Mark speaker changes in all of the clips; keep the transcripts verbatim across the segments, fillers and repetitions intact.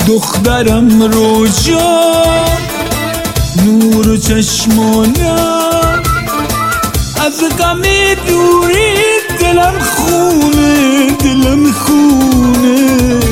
Speaker 1: دخترم روجا نور چشمانم، از غم دوری دلم خونه دلم خونه.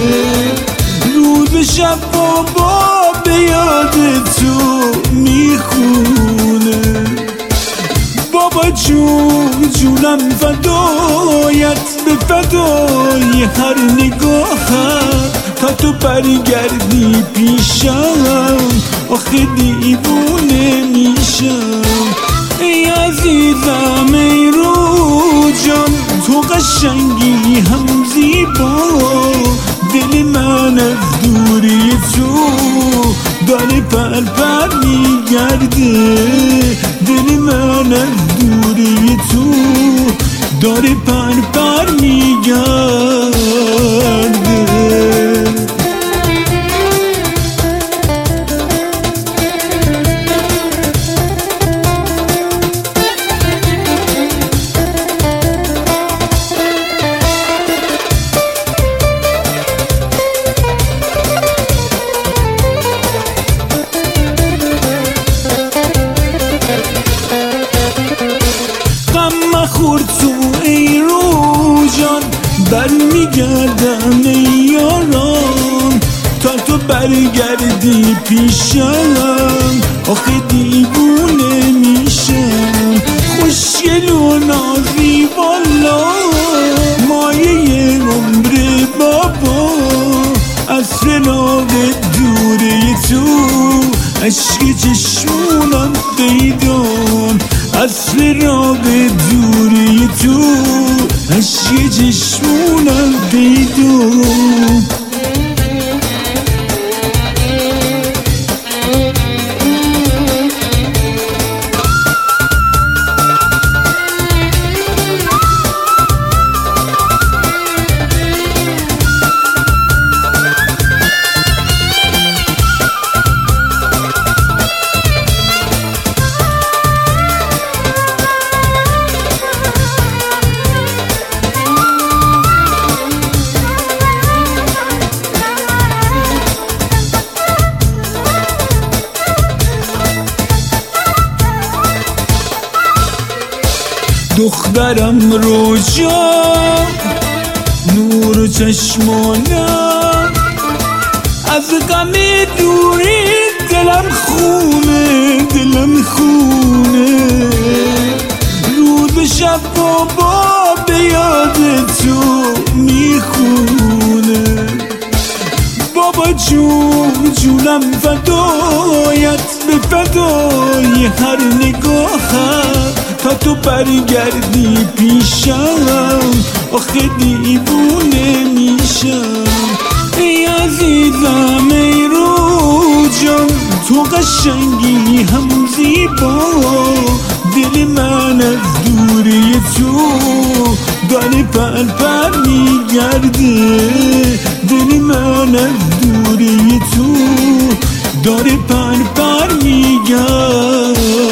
Speaker 1: روز شب بابا به یاد تو میخونه. بابا جون جونم فدایت به فدای هر نگاهت، تا تو برگردی پیشم آخه دیوونه میشم. ای عزیزم ای رو جان، تو قشنگی هم زیبا. دل من از دوری تو داره پر پر میگرده. دل من از دوری تو داره پر پر میگرده. مخور تو ای رو جان، بر میگردم ای یاران، تا تو برگردی پیشم آخه دیوونه میشم. خوشگل و نازی والا مایه عمر بابا، اصل راق دوره تو عشق چشمونم پیدان. اصل راق دوری تو عشق چشمونم پیدان. دخترم روجا نور چشمانم، از غم دوری دلم خونه دلم خونه. روز شب بابا به یاد تو میخونه. بابا جون جونم فدایت به فدای هر نگاهت، تا تو برگردی پیشم آخه دیوونه میشم. ای عزیزم ای رو جان، تو قشنگی هم زیبا. دل من از دوری تو داره پر پر میگرده. دل من از دوری تو داره پر پر میگرده.